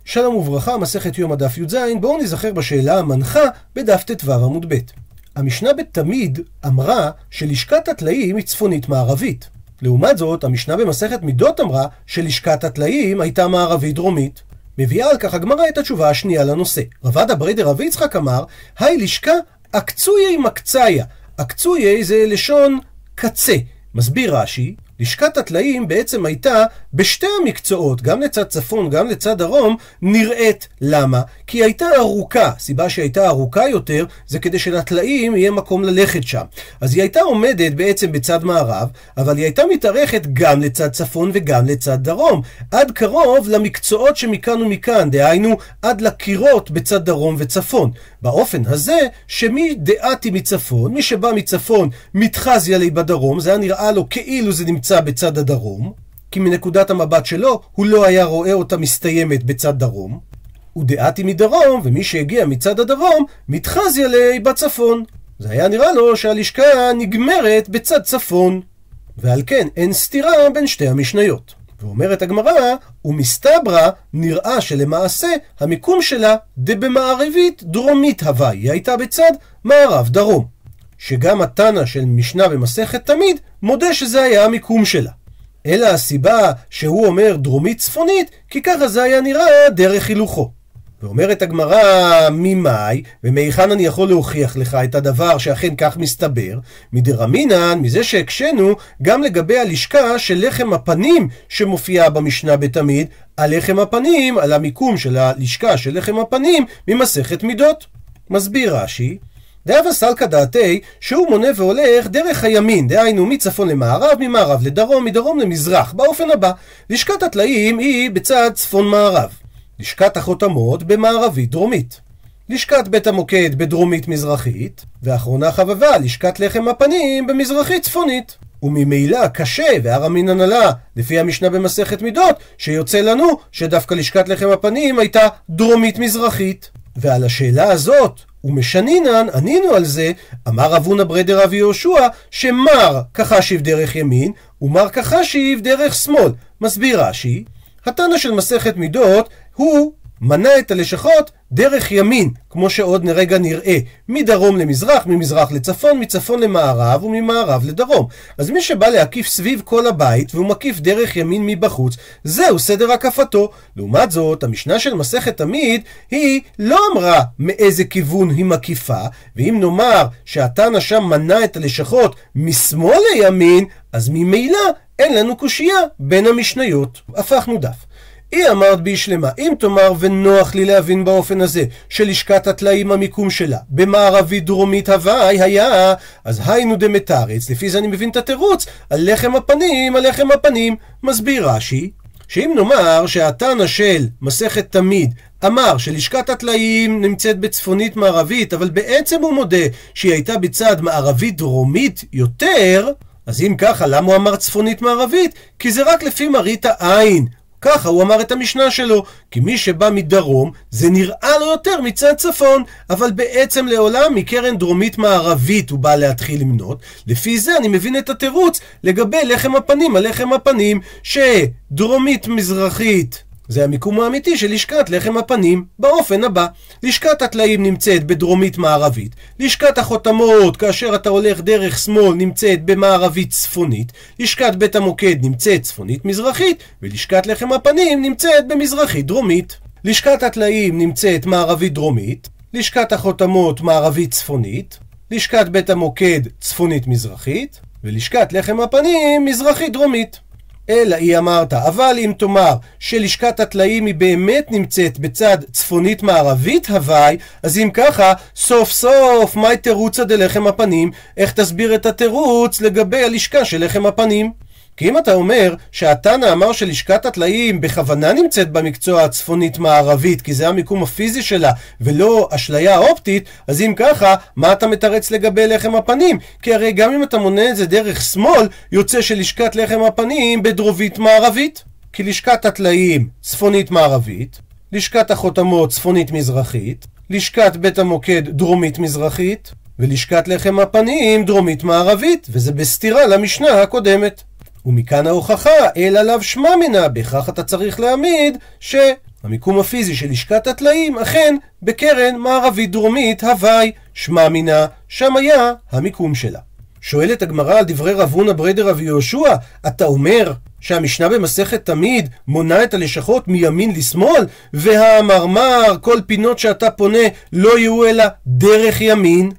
שלום וברכה, מסכת יום הדף י"ז. בואו נזכר בשאלה המנחה בדף ט"ו עמוד ב'. המשנה בתמיד אמרה שלשכת הטלאים היא צפונית מערבית. לעומת זאת, המשנה במסכת מידות אמרה שלשכת הטלאים הייתה מערבית דרומית. מביאה על כך הגמרא את התשובה השנייה לנושא. רב עדה בריידר רב יצחק אמר, היי לשכה אקצויי מקצאיה. אקצויי זה לשון קצה. מסביר רש"י, לשכת הטלאים בעצם הייתה בשתי המקצועות, גם לצד צפון, גם לצד דרום, נראית. למה? כי היא הייתה ארוכה. סיבה שהיא הייתה ארוכה יותר, זה כדי שלטלאים יהיה מקום ללכת שם. אז היא הייתה עומדת בעצם בצד מערב, אבל היא הייתה מתארכת גם לצד צפון וגם לצד דרום, עד קרוב למקצועות שמכאן ומכאן, דהיינו עד לקירות בצד דרום וצפון. באופן הזה, שמי דעתי מצפון, מי שבא מצפון מתחזיה לי בדרום, זה היה נראה לו כאילו זה נמצא בצד הדרום, כי מנקודת המבט שלו הוא לא היה רואה אותה מסתיימת בצד דרום, ודעתי מדרום, ומי שהגיע מצד הדרום מתחזיה לי בצפון. זה היה נראה לו שהלשכה נגמרת בצד צפון, ועל כן אין סתירה בין שתי המשניות. ואומרת הגמרא, ומסתברא נראה שלמעשה המיקום שלה דבמערבית דרומית הווי, היא הייתה בצד מערב דרום, שגם התנא של משנה במסכת תמיד מודה שזה היה המיקום שלה. אלא הסיבה שהוא אומר דרומית צפונית, כי ככה זה היה נראה דרך הילוכו. ואומרת הגמרא, ממאי, ומהיכן אני יכול להוכיח לך את הדבר שאכן כך מסתבר? מדרמינן, מזה שהקשנו גם לגבי הלשכה של לחם הפנים שמופיעה במשנה בתמיד, על לחם הפנים, על המיקום של הלשכה של לחם הפנים ממסכת מידות. מסביר רש"י, דאבה סלקא דעתי שהוא מונה והולך דרך הימין, דהיינו מצפון למערב, ממערב לדרום, מדרום למזרח, באופן הבא. לשכת הטלאים היא בצד צפון מערב, לשכת החותמות במערבית דרומית, לשכת בית המוקד בדרומית מזרחית, ואחרונה חבבה לשכת לחם הפנים במזרחית צפונית. וממילא קשה והרמין הנהלה לפי המשנה במסכת מידות שיוצא לנו שדווקא לשכת לחם הפנים הייתה דרומית מזרחית. ועל השאלה הזאת ומשנינן ענינו על זה, אמר רב הונא בריידר רב יהושע שמר כחשיב דרך ימין ומר כחשיב דרך שמאל. מסביר רש"י, התנא של מסכת מידות הוא מנה את הלשכות דרך ימין, כמו שעוד נרגע נראה, מדרום למזרח, ממזרח לצפון, מצפון למערב וממערב לדרום. אז מי שבא להקיף סביב כל הבית והוא מקיף דרך ימין מבחוץ, זהו סדר הקפתו. לעומת זאת, המשנה של מסכת תמיד היא לא אמרה מאיזה כיוון היא מקיפה, ואם נאמר שהתנא שם מנה את הלשכות משמאל לימין, אז ממילא אין לנו קושייה בין המשניות. הפכנו דף. היא אמרת בישלמה, אם תאמר ונוח לי להבין באופן הזה שלשכת הטלאים המיקום שלה במערבית דרומית הווי היה, אז היינו דמתרץ, לפי זה אני מבין את התירוץ על לחם הפנים, על לחם הפנים. מסביר רש"י, שאם נאמר שהתנא של מסכת תמיד אמר שלשכת הטלאים נמצאת בצפונית מערבית, אבל בעצם הוא מודה שהיא הייתה בצד מערבית דרומית יותר, אז אם ככה למה הוא אמר צפונית מערבית? כי זה רק לפי מראית העין. ככה הוא אמר את המשנה שלו, כי מי שבא מדרום זה נראה לו יותר מצד צפון, אבל בעצם לעולם מקרן דרומית מערבית הוא בא להתחיל למנות. לפי זה אני מבין את התירוץ לגבי לחם הפנים, הלחם הפנים שדרומית מזרחית זה המיקום האמיתי של לשכת לחם הפנים באופן הבא. לשכת הטלאים נמצאת בדרומית מערבית, לשכת החותמות כאשר אתה הולך דרך שמאל נמצאת במערבית צפונית, לשכת בית המוקד נמצאת צפונית מזרחית, ולשכת לחם הפנים נמצאת במזרחית דרומית. לשכת הטלאים נמצאת מערבית דרומית, לשכת החותמות מערבית צפונית, לשכת בית המוקד צפונית מזרחית, ולשכת לחם הפנים מזרחית דרומית. אלא היא אמרת, אבל אם תאמר שלשכת הטלאים היא באמת נמצאת בצד צפונית מערבית הווי, אז אם ככה, סוף סוף, מהי תירוצא דלחם הפנים? איך תסביר את התירוץ לגבי הלשכה של לחם הפנים? כי אם אתה אומר שהתנא אמר שלשכת הטלאים בכוונה נמצאת במקצוע הצפונית מערבית, כי זה המיקום הפיזי שלה ולא אשליה אופטית, אז אם ככה, מה אתה מתרץ לגבי לחם הפנים? כי הרי גם אם אתה מונה את זה דרך שמאל, יוצא שלשכת לחם הפנים בדרומית מערבית. כי לשכת הטלאים צפונית מערבית, לשכת החותמות צפונית מזרחית, לשכת בית המוקד דרומית מזרחית, ולשכת לחם הפנים דרומית מערבית, וזה בסתירה למשנה הקודמת. ומכאן ההוכחה, אלא לאו שמע מנה, בכך אתה צריך להעמיד המיקום הפיזי של לשכת הטלאים אכן בקרן מערבית דרומית הוואי, שמע מינה, שם היה המיקום שלה. שואלת הגמרא על דברי רב הונא ברי דרב יהושע, אתה אומר שהמשנה במסכת תמיד מונה את הלשכות מימין לשמאל, והמרמר, כל פינות שאתה פונה לא יהיו אלא דרך ימין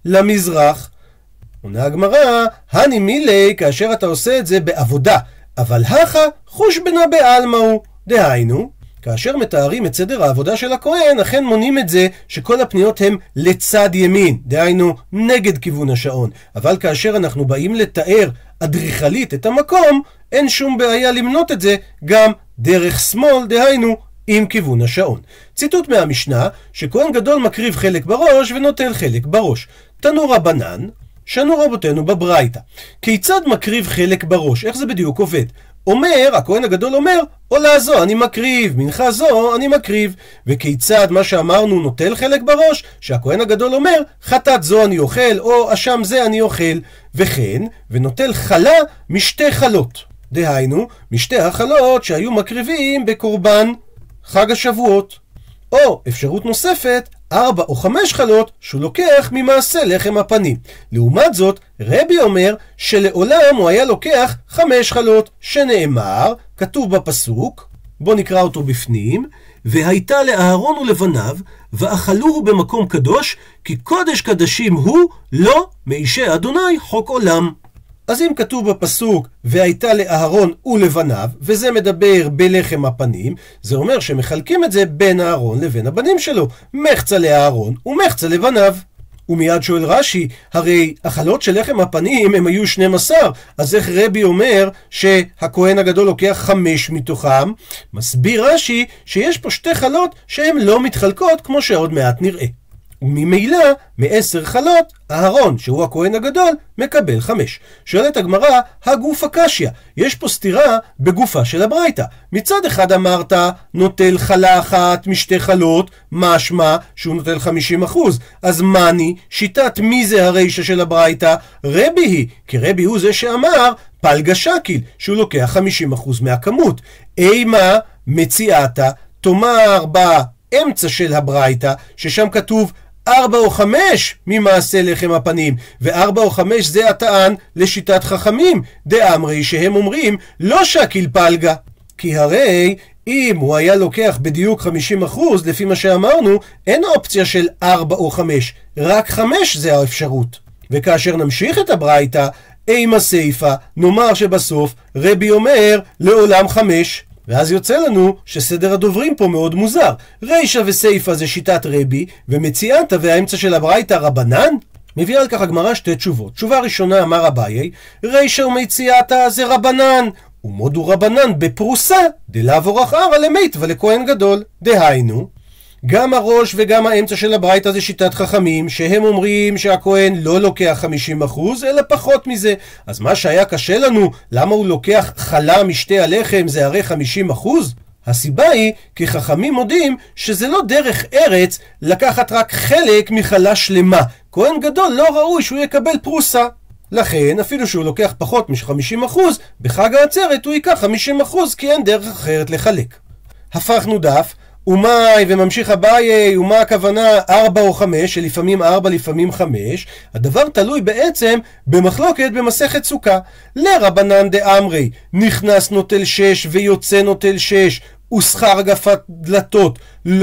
למזרח? עונה הגמרא, הני מילי, כאשר אתה עושה את זה בעבודה, אבל הכה חושבנא בעלמא הוא, דהיינו, כאשר מתארים את סדר העבודה של הכהן, אכן מונים את זה שכל הפניות הם לצד ימין, דהיינו נגד כיוון השעון. אבל כאשר אנחנו באים לתאר אדריכלית את המקום, אין שום בעיה למנות את זה גם דרך שמאל, דהיינו עם כיוון השעון. ציטוט מהמשנה, שכהן גדול מקריב חלק בראש ונוטל חלק בראש. תנו רבנן, שנו רבותינו בברייתא. כיצד מקריב חלק בראש? איך זה בדיוק עובד? אומר, הכהן הגדול אומר, עולה זו אני מקריב, מנחה זו אני מקריב. וכיצד מה שאמרנו נוטל חלק בראש? שהכהן הגדול אומר, חטאת זו אני אוכל, או אשם זה אני אוכל. וכן, ונוטל חלה משתי חלות. דהיינו, משתי החלות שהיו מקריבים בקורבן חג השבועות. או אפשרות נוספת, 4 או 5 חלות שהוא לוקח ממעשה לחם הפנים. לעומת זאת, רבי אומר שלעולם הוא היה לוקח 5 חלות, שנאמר, כתוב בפסוק, בוא נקרא אותו בפנים, והייתה לאהרון ולבניו, ואכלוהו במקום קדוש, כי קודש קדשים הוא לא מאישי אדוני חוק עולם. אז אם כתוב בפסוק, והייתה לאהרון ולבניו, וזה מדבר בלחם הפנים, זה אומר שמחלקים את זה בין אהרון לבין הבנים שלו, מחצה לאהרון ומחצה לבניו. ומיד שואל רש"י, הרי החלות של לחם הפנים הם היו 12, אז איך רבי אומר שהכהן הגדול לוקח 5 מתוכם? מסביר רש"י שיש פה 2 חלות שהן לא מתחלקות, כמו שעוד מעט נראה. וממילא, מ10 חלות, אהרון, שהוא הכהן הגדול, מקבל 5. שואלת הגמרא, הגוף הקשיא, יש פה סתירה בגופה של הברייתא. מצד אחד אמרת, נוטל חלה אחת משתי חלות, משמע שהוא נוטל 50%. אז מני, שיטת מי זה הרישא של הברייתא? רבי היא, כי רבי הוא זה שאמר, פלגה שקיל, שהוא לוקח 50% מהכמות. אימה מציאתה, תאמר באמצע של הברייתא, ששם כתוב 4 או 5 ממעשה לחם הפנים, ו4 או 5 זה הטען לשיטת חכמים, דאמרי שהם אומרים לא שקיל פלגה, כי הרי אם הוא היה לוקח בדיוק 50%, לפי מה שאמרנו, אין אופציה של 4 או 5, רק 5 זה האפשרות. וכאשר נמשיך את הברייתא, אימה סייפה, נאמר שבסוף רבי אומר לעולם 5, ואז יוצא לנו שסדר הדוברים פה מאוד מוזר. רישא וסייפה זה שיטת רבי, ומציאתה והאמצע של הברייתא רבנן? מביאה על כך הגמרא 2 תשובות. תשובה ראשונה אמר אביי, רישא ומציאתה זה רבנן, ומודו רבנן בפרוסה, דלאו רחערא למיטבא לכהן גדול. דהיינו, גם הראש וגם האמצע של הברייתא זה שיטת חכמים, שהם אומרים שהכהן לא לוקח 50%, אלא פחות מזה. אז מה שהיה קשה לנו, למה הוא לוקח חלה משתי הלחם, זה הרי 50%? הסיבה היא, כי חכמים מודים שזה לא דרך ארץ לקחת רק חלק מחלה שלמה. כהן גדול לא ראוי שהוא יקבל פרוסה. לכן, אפילו שהוא לוקח פחות מ-50%, בחג העצרת הוא ייקח 50%, כי אין דרך אחרת לחלק. הפכנו דף, ומאי וממשיך אביי, ומה הכוונה 4 או 5, שלפעמים 4 לפעמים 5, הדבר תלוי בעצם במחלוקת במסכת סוכה. לרבנן דאמרי, נכנס נוטל 6 ויוצא נוטל 6, ושכר הגפת דלתות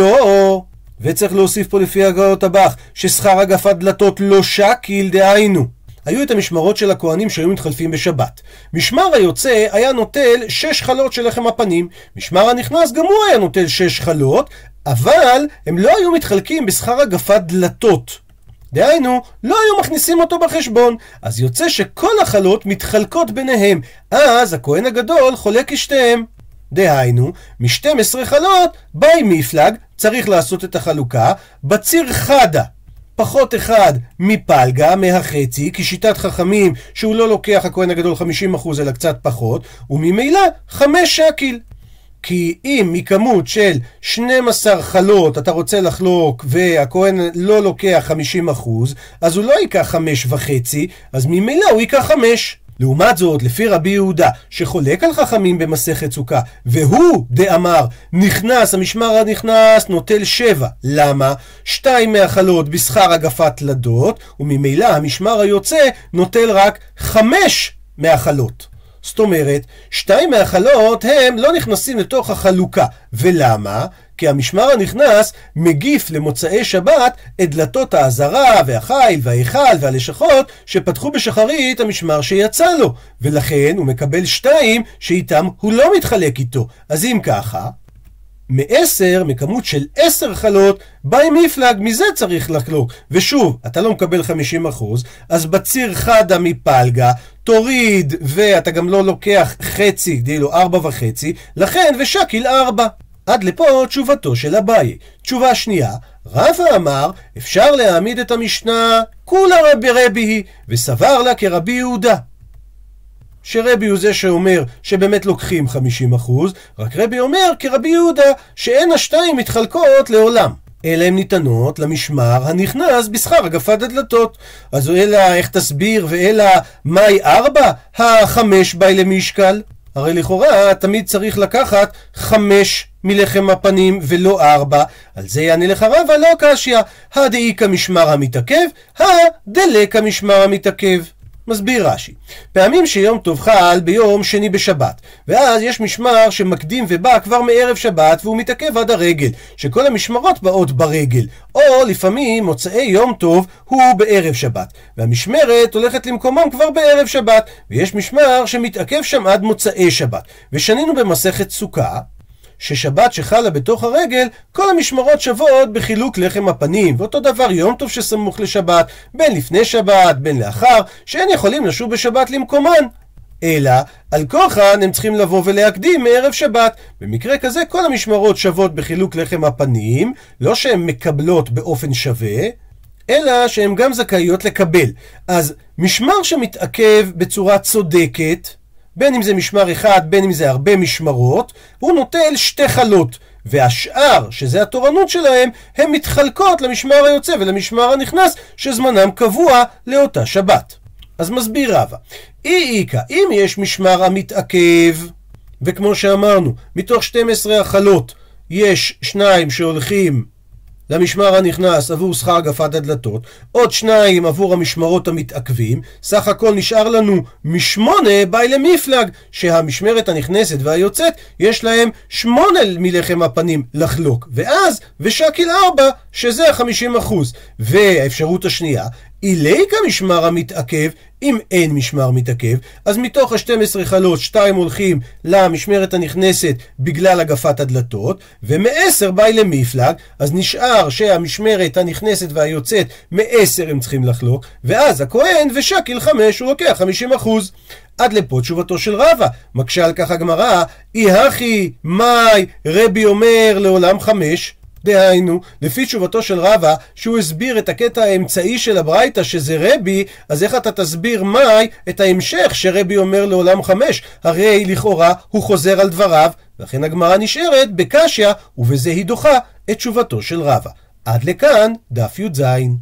לא, וצריך להוסיף פה לפי הגאות הבח, ששכר הגפת דלתות לא שקיל, דהיינו. היו את המשמרות של הכהנים שהיו מתחלפים בשבת. משמר היוצא היה נוטל 6 חלות של לחם הפנים. משמר הנכנס גם הוא היה נוטל 6 חלות, אבל הם לא היו מתחלקים בשכר הגפת דלתות. דהיינו, לא היו מכניסים אותו בחשבון. אז יוצא שכל החלות מתחלקות ביניהם. אז הכהן הגדול חולק כשתיהם. דהיינו, מ-12 חלות, ביי מפלג, צריך לעשות את החלוקה, בציר חדה. פחות 1 מפלגה, מהחצי, כי שיטת חכמים שהוא לא לוקח הכהן הגדול 50% אלא קצת פחות, וממילא 5 שקיל. כי אם מכמות של 12 חלות אתה רוצה לחלוק והכהן לא לוקח 50%, אז הוא לא ייקח 5.5, אז ממילא הוא ייקח 5. לעומת זאת, לפי רבי יהודה, שחולק על חכמים במסכת סוכה, והוא דאמר, נכנס, המשמר הנכנס נוטל 7. למה? 2 מהחלות בשכר הגפת תלדות, וממילא המשמר היוצא נוטל רק 5 מהחלות. זאת אומרת, 2 מהחלות הם לא נכנסים לתוך החלוקה. ולמה? כי המשמר הנכנס מגיף למוצאי שבת את דלתות העזרה והחיל וההיכל והלשכות שפתחו בשחרית המשמר שיצא לו, ולכן הוא מקבל 2 שאיתם הוא לא מתחלק איתו. אז אם ככה, מ10, מכמות של 10 חלות, באי מפלג, מזה צריך לחלוק. ושוב, אתה לא מקבל 50%, אז בציר חדה מפלגה, תוריד, ואתה גם לא לוקח חצי, דהילו 4.5, לכן ושקיל 4. עד לפה תשובתו של אביי. תשובה שנייה, רבא אמר, אפשר להעמיד את המשנה כולה רבי היא, וסבר לה כרבי יהודה. שרבי הוא זה שאומר שבאמת לוקחים 50%, רק רבי אומר כרבי יהודה שאין השתיים מתחלקות לעולם, אלא הן ניתנות למשמר הנכנס בשכר הגפת הדלתות. אז אלא איך תסביר ואלא מאי 4? 5 באי למשקל. הרי לכאורה תמיד צריך לקחת 5 מלחם הפנים ולא 4. על זה יענה לך רבא לא קשיא, הדאיכא משמר המתעכב, הדלקא משמר המתעכב. מסביר רש"י, פעמים שיום טוב חל ביום שני בשבת, ואז יש משמר שמקדים ובא כבר מערב שבת והוא מתעכב עד הרגל, שכל המשמרות באות ברגל, או לפעמים מוצאי יום טוב הוא בערב שבת, והמשמרת הולכת למקומם כבר בערב שבת, ויש משמר שמתעכב שם עד מוצאי שבת. ושנינו במסכת סוכה ששבת שחלה בתוך הרגל, כל המשמרות שוות בחילוק לחם הפנים, ואותו דבר יום טוב שסמוך לשבת, בין לפני שבת, בין לאחר, שאין יכולים לשוב בשבת למקומן. אלא, על כוחן הם צריכים לבוא ולהקדים מערב שבת. במקרה כזה, כל המשמרות שוות בחילוק לחם הפנים, לא שהן מקבלות באופן שווה, אלא שהן גם זכאיות לקבל. אז משמר שמתעכב בצורה צודקת, בין אם זה משמר אחד, בין אם זה הרבה משמרות, הוא נוטל 2 חלות, והשאר, שזה התורנות שלהם, הן מתחלקות למשמר היוצא ולמשמר הנכנס, שזמנם קבוע לאותה שבת. אז מסביר רבא, איכא, אם יש משמר המתעכב, וכמו שאמרנו, מתוך 12 החלות, יש 2 שהולכים למשמר הנכנס עבור שכר הגפת הדלתות, עוד 2 עבור המשמרות המתעכבים, סך הכל נשאר לנו 8 באי למפלג, שהמשמרת הנכנסת והיוצאת יש להם 8 מלחם הפנים לחלוק, ואז ושקיל 4 שזה 50%. והאפשרות השנייה, איליקא משמר המתעכב, אם אין משמר מתעכב, אז מתוך ה-12 חלות 2 הולכים למשמרת הנכנסת בגלל הגפת הדלתות, ומ10 באי למפלג, אז נשאר שהמשמרת הנכנסת והיוצאת מ10 הם צריכים לחלוק, ואז הכהן ושקיל 5 הוא לוקח 50%. עד לפה תשובתו של רבא. מקשה על כך הגמרא, אי הכי מאי רבי אומר לעולם 5, דהיינו, לפי תשובתו של רבא, שהוא הסביר את הקטע האמצעי של הברייתא שזה רבי, אז איך אתה תסביר מאי את ההמשך שרבי אומר לעולם 5? הרי לכאורה הוא חוזר על דבריו, ולכן הגמרא נשארת בקשיא, ובזה היא דוחה את תשובתו של רבא. עד לכאן דף י"ז.